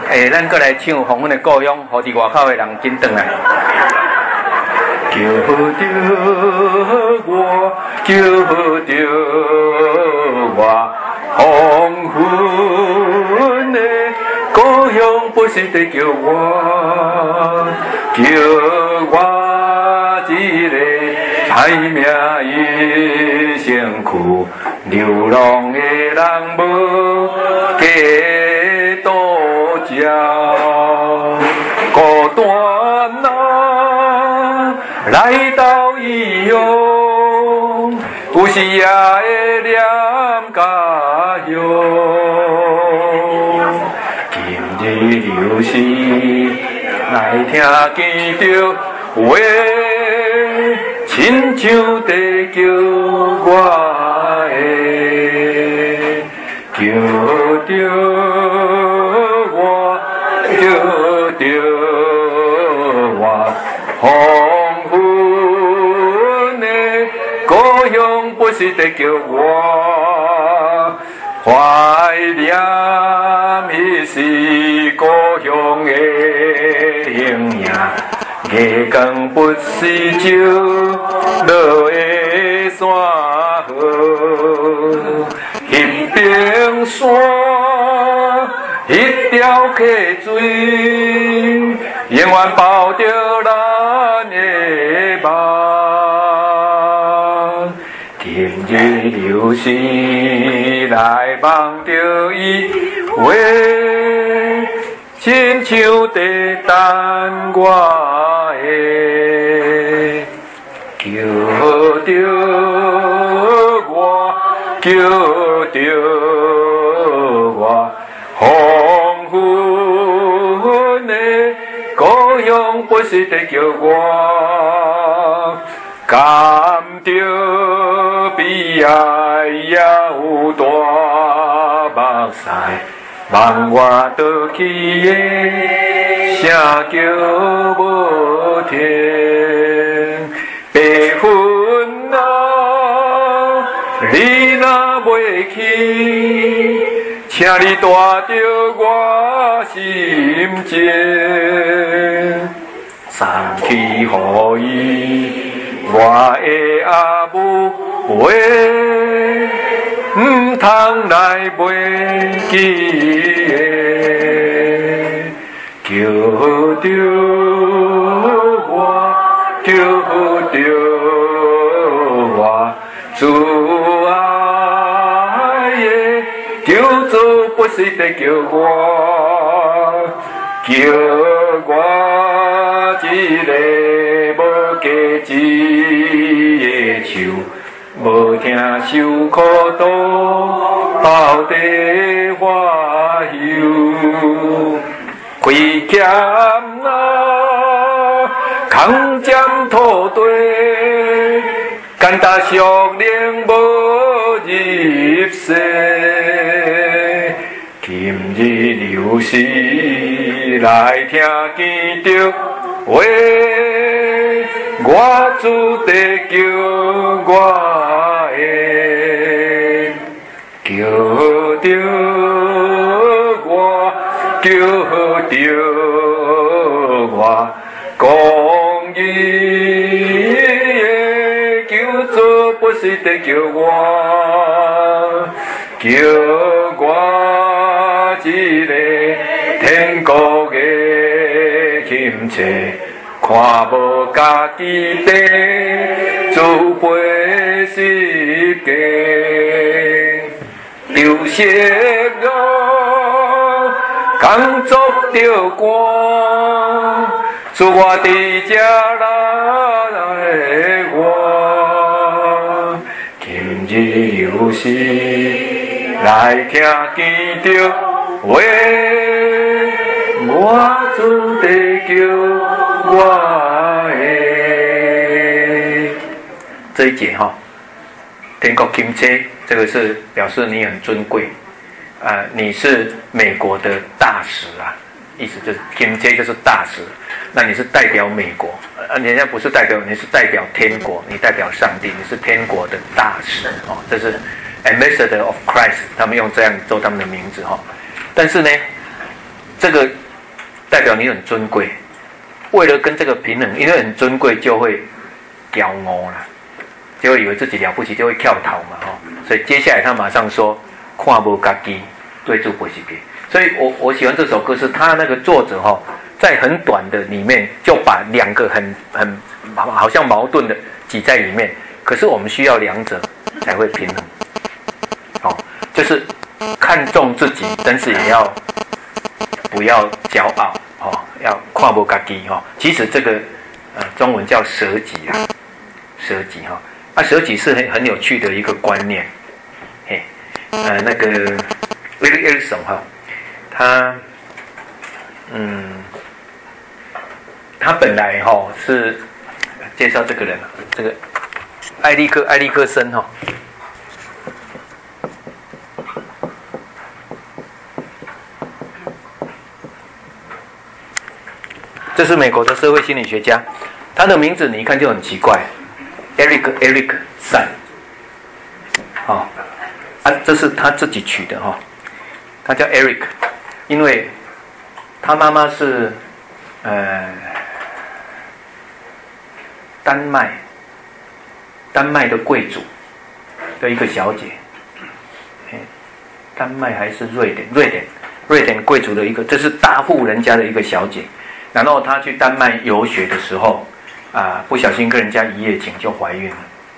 咱过来唱黄昏的故乡，互伫外口的人紧转来。叫着我，叫着我，黄昏的故乡不是在叫我，叫我一个歹命一身躯，流浪的人无家多照，孤单啊，来到异乡，有时也会念家乡。今日就是来听见着话，亲像在叫我的，叫着我，叫着我，黄昏的故乡不是在叫我，怀念彼时故乡的形影。月光不是照落的山河，迄边山，迄条溪水，永远抱着咱的梦。今日就是来望着伊话，亲像在等我的，叫着我，叫着我，黄昏的故乡不是在叫我，甘着悲哀也有大目屎。望我倒去的声叫无停，白云啊，你若袂去，请你带着我心情，送去予伊我的阿母话。唔通来袂记的，叫着我，叫着我，主爱的叫做不是在叫我，叫我一个无价值的手。无听受苦多，到底花休。开剑啊，空尖土地，简单熟练无入世。今日流逝来听见着话，我主地叫我的，叫着我，叫着我，公义的叫做不是在叫我，叫我一个天国的亲切。看无家己地，自卑世界，流血啊，工作着光，自我伫这来我，今日又是来听见着话，我主地叫。这一节哈，天国金车，这个是表示你很尊贵，你是美国的大使啊，意思就是金车就是大使，那你是代表美国，人家不是代表，你是代表天国，你代表上帝，你是天国的大使哦，这是 Ambassador of Christ， 他们用这样做他们的名字哈，但是呢， 这个代表你很尊贵。为了跟这个平衡，因为很尊贵就会骄傲啦，就会以为自己了不起，就会跳槽嘛，所以接下来他马上说，看无家己，对住不是别。所以我喜欢这首歌，是他那个作者在很短的里面就把两个很好像矛盾的挤在里面，可是我们需要两者才会平衡。就是看重自己，但是也要不要骄傲。要看无家己其实这个中文叫舍己啊，舍己舍己是很有趣的一个观念。那个威利·艾利森他本来是介绍这个人，这个艾利克森这是美国的社会心理学家，他的名字你一看就很奇怪 ，Eric San， 这是他自己取的他叫 Eric， 因为他妈妈是丹麦的贵族的一个小姐，丹麦还是瑞典贵族的一个，这是大户人家的一个小姐。然后她去丹麦游学的时候，不小心跟人家一夜情就怀孕了。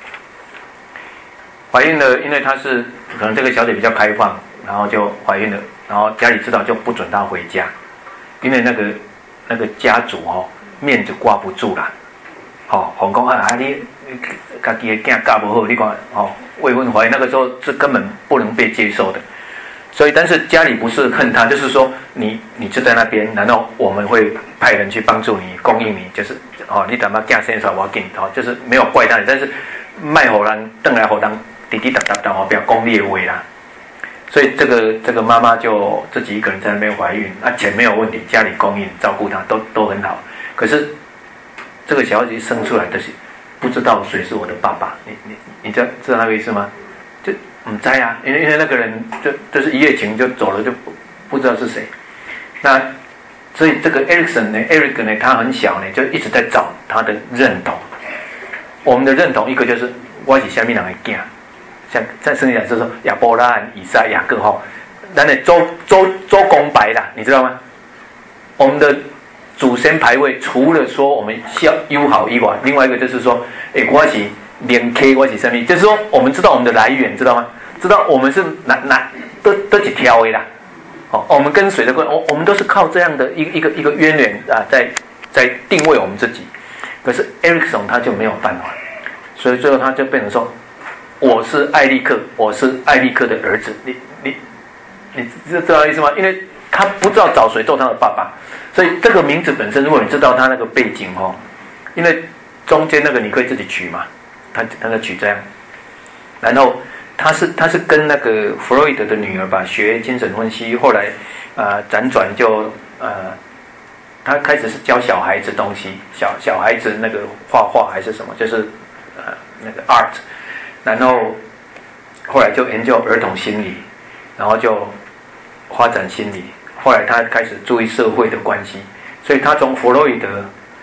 因为她是可能这个小姐比较开放，然后就怀孕了，然后家里知道就不准她回家，因为那个家族面子挂不住啦。红讲你家己的囝嫁不好，你看未婚怀孕那个时候是根本不能被接受的。所以，但是家里不是恨他，就是说你就在那边，然后我们会派人去帮助你，供应你，就是你等嘛嫁先少我给你，就是没有怪他，但是卖火人邓来火人滴滴答答不要功利为啦。所以这个妈妈就自己一个人在那边怀孕，钱没有问题，家里供应照顾她都很好。可是这个小姐生出来的是不知道谁是我的爸爸，你知道那个意思吗？就不知啊，因为那个人就是一夜情就走了，就不知道是谁。那所以这个 Eric 呢，他很小呢，就一直在找他的认同。我们的认同一个就是我是下面人的囝，像在圣经讲就是说亚伯拉罕、以撒、雅各咱的周公白啦，你知道吗？我们的祖先牌位除了说我们友好以外，另外一个就是说，我是连 K 我是什么？就是说，我们知道我们的来源，知道吗？知道我们是都几条的啦。我们跟谁的关？我们都是靠这样的一个渊源在定位我们自己。可是 Erickson 他就没有办法，所以最后他就变成说，我是艾利克，我是艾利克的儿子。你知道意思吗？因为他不知道找谁做他的爸爸，所以这个名字本身，如果你知道他那个背景因为中间那个你可以自己取嘛。他就取这样，然后他是跟那个弗洛伊德的女儿吧学精神分析，后来辗转就他开始是教小孩子东西，小孩子那个画画还是什么，就是那个 art， 然后后来就研究儿童心理，然后就发展心理，后来他开始注意社会的关系，所以他从弗洛伊德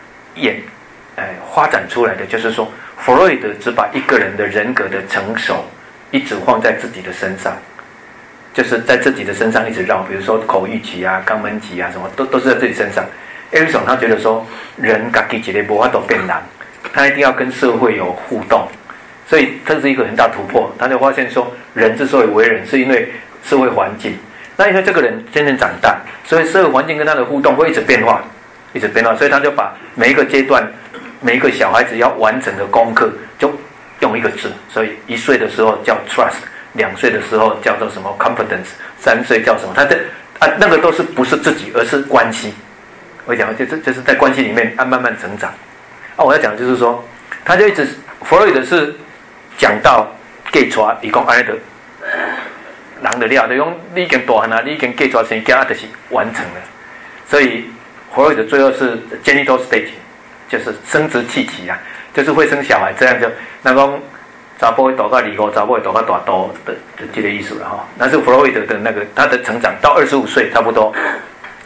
发展出来的就是说，弗洛伊德只把一个人的人格的成熟一直放在自己的身上，就是在自己的身上一直绕，比如说口欲期啊、肛门期啊，什么都是在自己身上。艾利森他觉得说，人自己一个没法度变人，他一定要跟社会有互动，所以这是一个很大突破。他就发现说，人之所以为人，是因为社会环境。那因为这个人渐渐长大，所以社会环境跟他的互动会一直变化，所以他就把每一个阶段。每一个小孩子要完成的功课，就用一个字，所以1岁的时候叫 trust， 2岁的时候叫做什么 competence， 3岁叫什么？他那个都是不是自己，而是关系。我讲就是在关系里面慢慢成长。我要讲的就是说，他就一直弗洛伊德是讲到嫁出，伊讲安尼的，人的了，就讲你已经大汉了，你已经嫁出生囝，就是完成了。所以弗洛伊德最后是 genital stage。就是生殖器期啊，就是会生小孩，这样就那讲查甫会大到25，查某会大到大多的这个意思了那是弗洛伊德的那个他的成长到25岁差不多，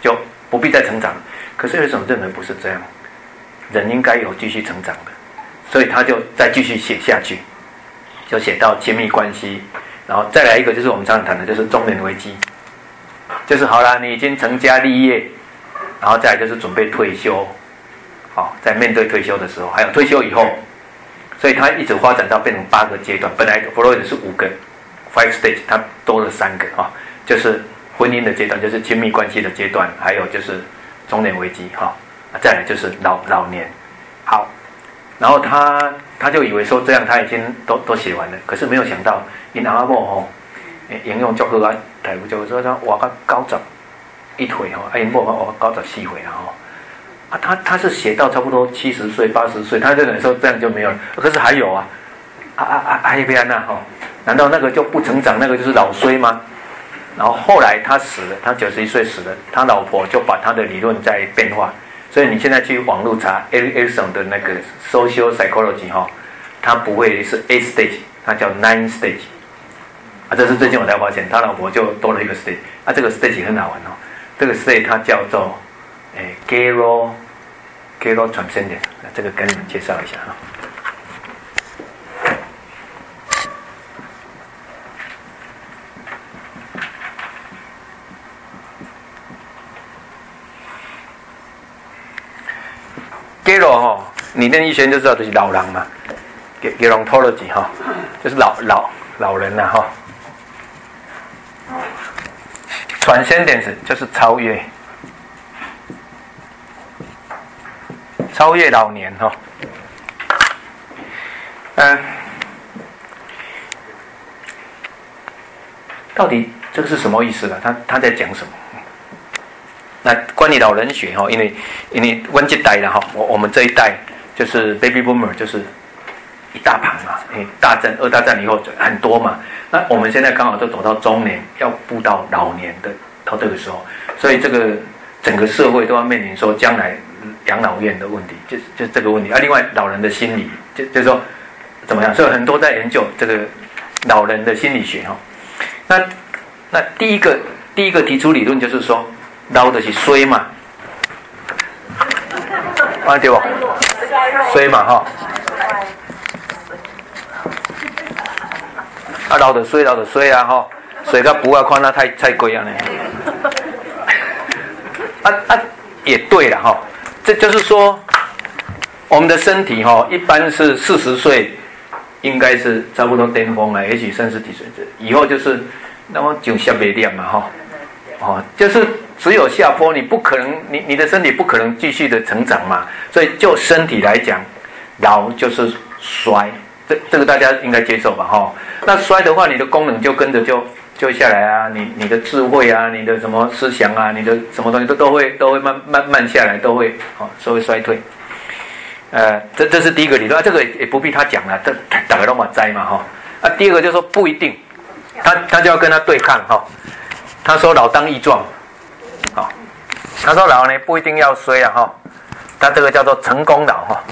就不必再成长。可是有一种认为不是这样，人应该有继续成长的，所以他就再继续写下去，就写到亲密关系，然后再来一个就是我们常常谈的，就是中年危机，就是好了，你已经成家立业，然后再来就是准备退休，好，在面对退休的时候，还有退休以后，所以他一直发展到变成8个阶段，本来弗洛伊德是5个 5 stage， 他多了3个啊，就是婚姻的阶段，就是亲密关系的阶段，还有就是中年危机哈，再来就是老年。好，然后他就以为说这样他已经都写完了，可是没有想到因阿某吼，应用足好啊，大夫就说他活到91岁吼，因某活到94岁啦吼。他是写到差不多70岁、80岁，他认为说这样就没有了，可是还有啊，那边呐哈，难道那个就不成长，那个就是老衰吗？然后后来他死了，他91岁死了，他老婆就把他的理论再变化，所以你现在去网络查 Erikson 的那个 Social Psychology 哈，他不会是 8 stage， 他叫9 stage， 这是最近我才发现，他老婆就多了一个 stage， 这个 stage 很好玩哦，这个 stage 它叫做Gero Transcendence， 这个跟你们介绍一下哈。Gero 哈，你念医学就知道就是老人嘛 ，Gerontology 哈，就是老人呐哈。Transcendence 就是超越老年哈。到底这个是什么意思呢？他在讲什么？那关于老人学哈，因为我这代的哈，我们这一代就是 baby boomer， 就是一大盘嘛，大战2大战以后很多嘛，那我们现在刚好都走到中年，要步到老年的到这个时候，所以这个整个社会都要面临说将来养老院的问题，就这个问题啊。另外老人的心理，就是说怎么样，所以很多在研究这个老人的心理学哈。那第一个提出理论就是说。老的是衰嘛，对不？衰嘛哈，老的衰啊哈，衰到不要看那太贵啊呢。也对了哈，这就是说，我们的身体哈，一般是40岁，应该是差不多巅峰了，也许30几岁，以后就是那么就下不掉嘛哈，就是只有下坡，你不可能，你的身体不可能继续的成长嘛，所以就身体来讲，老就是衰，这个大家应该接受吧哈。那衰的话，你的功能就跟着就下来啊，你的智慧啊，你的什么思想啊，你的什么东西都会慢下来，都会稍微衰退。这是第一个理论，这个也不必他讲了，这大家都嘛知嘛哈。第二个就是说不一定，他就要跟他对抗哈。他说老当益壮，他说老呢不一定要衰啊哈，他这个叫做成功老哈。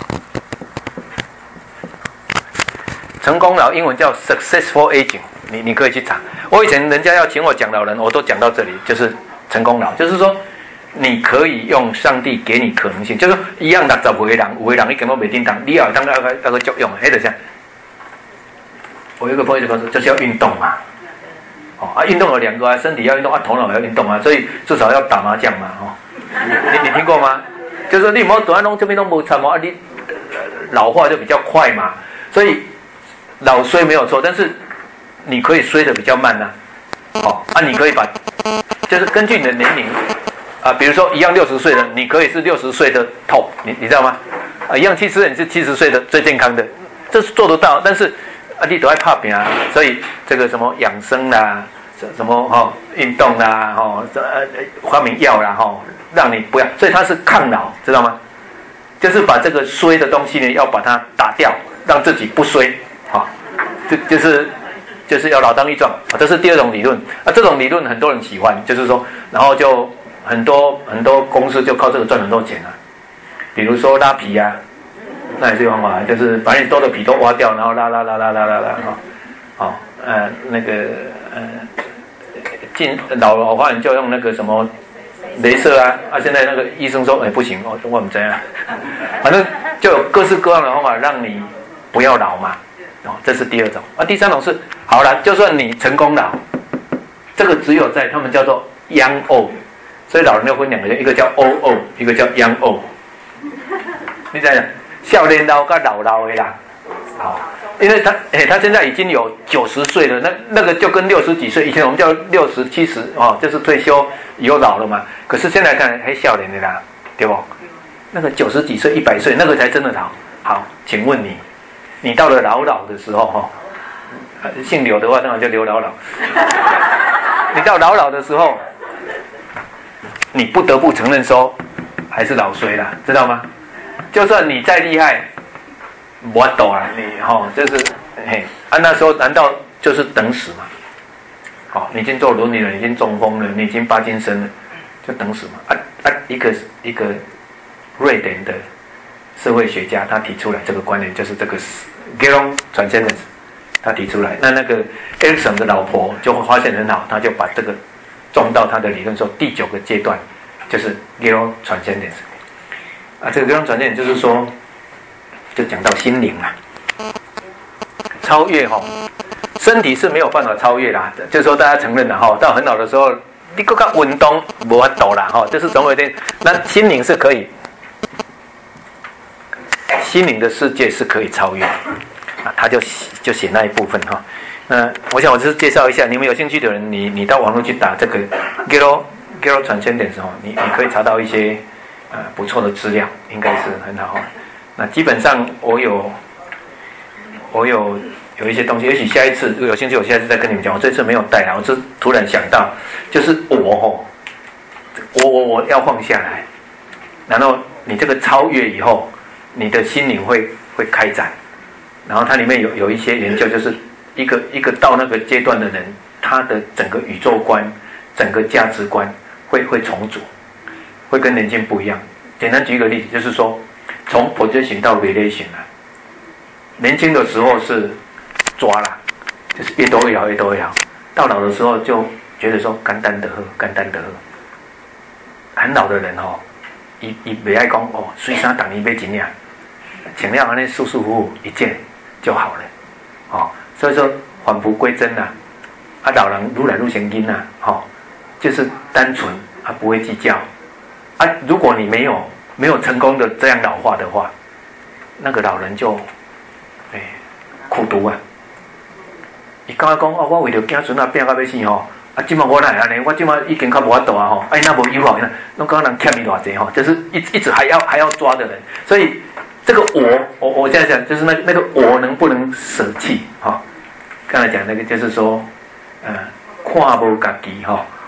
成功老英文叫 successful aging， 你可以去查。我以前人家要请我讲老人，我都讲到这里，就是成功老，就是说你可以用上帝给你可能性，就是说一样60岁的人，有的人你根本没叮当，你要当那个作用，那就像我有一个朋友就说，就是要运动嘛。运动有2个啊，身体要运动头脑也要运动啊，所以至少要打麻将嘛你听过吗？就是说你没有躲在这边都没参嘛，你老化就比较快嘛，所以老衰没有错，但是你可以衰得比较慢你可以就是根据你的年龄比如说一样60岁的，你可以是60岁的top，你知道吗？一样70岁你是70岁的最健康的，这是做得到，但是你都爱怕病啊，所以这个什么养生啦，什么运动啦，发明药啦，让你不要，所以它是抗老，知道吗？就是把这个衰的东西呢，要把它打掉，让自己不衰，就是要老当益壮，这是第二种理论这种理论很多人喜欢，就是说，然后就很多公司就靠这个赚很多钱啊，比如说拉皮啊。那也是方法，就是把你多的皮都挖掉，然后拉那个老化人就用那个什么雷射啊，现在那个医生说，不行，我们怎样，反正就有各式各样的方法让你不要老嘛，这是第二种。第三种是，好了，就算你成功老，这个只有在他们叫做 young old， 所以老人要分两个，一个叫 old old， 一个叫 young old。你想想，少年老跟老的啦，好。因为他现在已经有90岁了，那个就跟60几岁，以前我们叫60、70就是退休以后老了嘛。可是现在看还少年的啦，对不？那个90几岁、100岁，那个才真的老。好，请问你到了老的时候姓刘的话，当然叫刘老。你到老的时候，你不得不承认说还是老衰啦，知道吗？就算你再厉害。我懂啊，你就是那时候难道就是等死吗？你已经坐轮椅了，你已经中风了，你已经帕金森了，就等死嘛？一个瑞典的社会学家他提出来这个观点，就是这个 Geron Transcendence， 他提出来。那个 Erikson 的老婆就发现很好，他就把这个种到他的理论说第9个阶段就是 Geron Transcendence。这个 Geron Transcendence 就是说。就讲到心灵啊，超越身体是没有办法超越啦，就是说大家承认了到很老的时候，你更加运动没法度啦就是总有一天，那心灵是可以，心灵的世界是可以超越他就写那一部分那我想我就是介绍一下，你们有兴趣的人，你到网络去打这个 Geron Transcendence 你可以查到一些不错的资料，应该是很好那基本上我有一些东西，也许下一次如果有兴趣，我下一次再跟你们讲。我这次没有带我是突然想到，就是我要放下来，然后你这个超越以后，你的心灵会开展，然后它里面有一些研究，就是一个到那个阶段的人，他的整个宇宙观、整个价值观会重组，会跟年轻不一样。简单举一个例子，就是说。从 projection 到 relation 年轻的时候是抓啦，就是越多越好，越多越好。到老的时候就觉得说简单的喝，简单的喝。很老的人伊不爱讲随衫等于买一领，请了安尼舒舒服服一件就好了。所以说返璞归真啦。老人愈来愈成瘾啦，就是单纯不会计较。如果你没有成功的这样老化的话，那个老人就苦读啊。伊刚刚讲我为了囝孙拼到要死今晚我来安尼，我今晚已经较无法度那无有拢讲人欠你偌济就是一直还要抓的人。所以这个我现在讲就是那个我能不能舍弃刚才讲那个就是说看无家己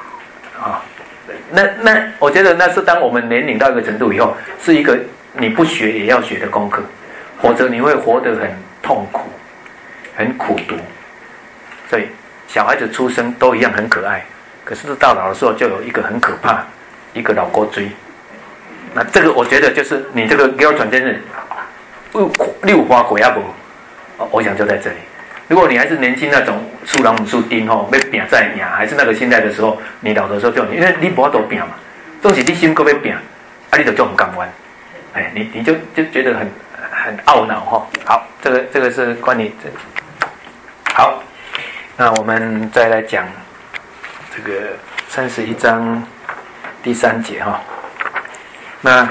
那我觉得那是当我们年龄到一个程度以后，是一个你不学也要学的功课，否则你会活得很痛苦、很苦读。所以小孩子出生都一样很可爱，可是到老的时候就有一个很可怕，一个老锅追。那这个我觉得就是你这个标准真是六花鬼啊不？我想就在这里。如果你还是年轻那种树狼母树丁要拼再拼，还是那个心态的时候，你老的时候就因为你无法度拼嘛，总是你心搁要拼，你就很甘愿，你就觉得很懊恼好，这个是关于好，那我们再来讲这个31章第3节那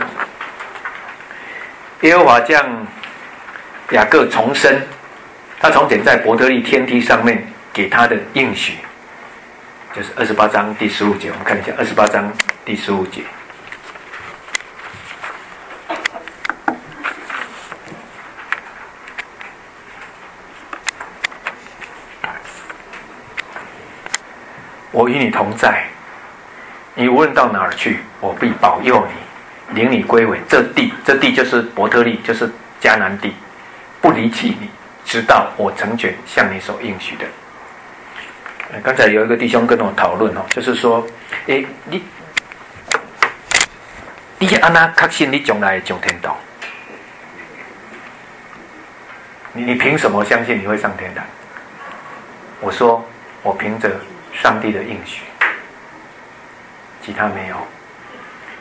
耶和华将雅各重生。他从前在伯特利天梯上面给他的应许，就是28章第15节。我们看一下28章第15节。我与你同在，你无论到哪儿去，我必保佑你，领你归回这地就是伯特利，就是迦南地，不离弃你。直到我成全向你所应许的。刚才有一个弟兄跟我讨论就是说，你安那确信你将来会上天堂？你凭什么相信你会上天堂？我说，我凭着上帝的应许，其他没有。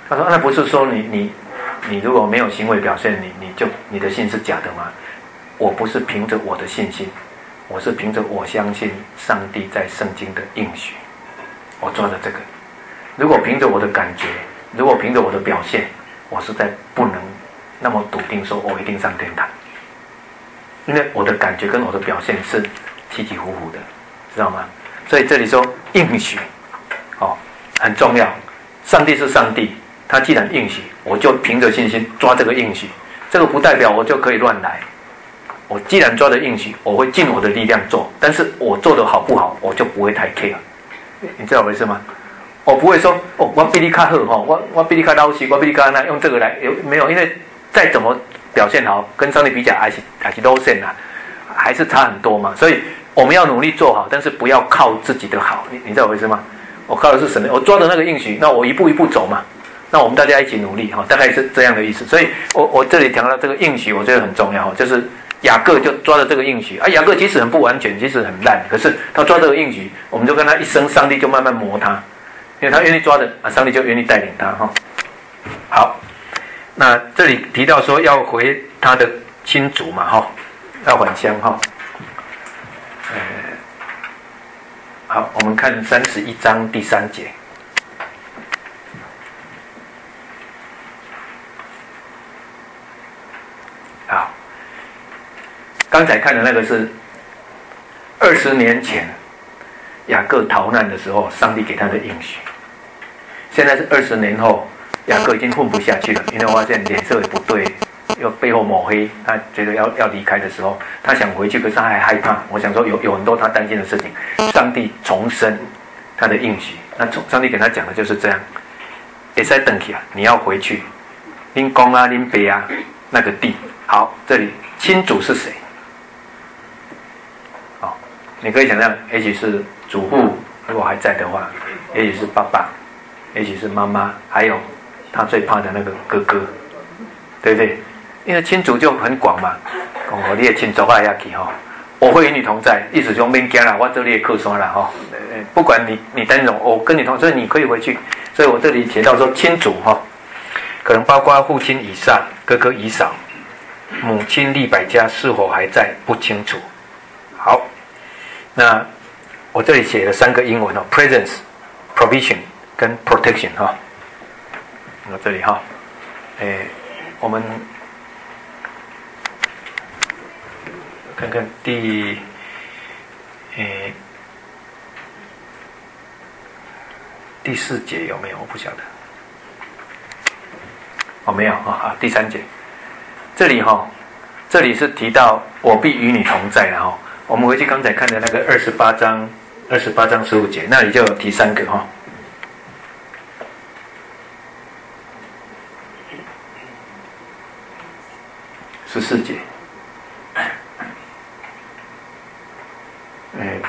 他说那不是说你如果没有行为表现，你的信是假的吗？我不是凭着我的信心，我是凭着我相信上帝在圣经的应许，我抓着这个。如果凭着我的感觉，如果凭着我的表现，我实在不能那么笃定说我一定上天堂，因为我的感觉跟我的表现是起起伏伏的，知道吗？所以这里说应许，很重要。上帝是上帝，他既然应许，我就凭着信心抓这个应许。这个不代表我就可以乱来。我既然抓着应许，我会尽我的力量做，但是我做的好不好，我就不会太 care。你知道我意思吗？我不会说我比你较好我比你较老实，我比你较那用这个来没有，因为再怎么表现好，跟上帝比较还是 low 线啊，还是差很多嘛。所以我们要努力做好，但是不要靠自己的好。你知道我意思吗？我靠的是神的，我抓着那个应许，那我一步一步走嘛。那我们大家一起努力大概是这样的意思。所以我这里强调这个应许，我觉得很重要，就是雅各就抓着这个应许雅各即使很不完全，即使很烂，可是他抓这个应许，我们就跟他一生，上帝就慢慢磨他，因为他愿意抓着上帝就愿意带领他好，那这里提到说要回他的亲族嘛要返乡好，我们看31章第3节。好，刚才看的那个是20年前雅各逃难的时候，上帝给他的应许。现在是20年后，雅各已经混不下去了，因为发现脸色也不对，又背后抹黑，他觉得要离开的时候，他想回去，可是他还害怕。我想说有很多他担心的事情，上帝重申他的应许。那上帝跟他讲的就是这样，会使回去啊，你要回去，恁公啊，恁爸啊，那个地。好，这里亲族是谁？你可以想象，也许是祖父，如果还在的话，也许是爸爸，也许是妈妈，还有他最怕的那个哥哥，对不对？因为亲族就很广嘛，你的亲族啊下去我会与你同在，意思就免惊啦，我这里也客山啦不管你担任我跟你同，所以你可以回去。所以我这里写到说亲族可能包括父亲以撒、哥哥以扫、母亲利百加是否还在不清楚。好，那我这里写了3个英文presence、provision 跟 protection 我这里我们看看第4节有没有？我不晓得。没有第3节。这里是提到我必与你同在了我们回去刚才看的那个28章15节，那里就有提3个14节。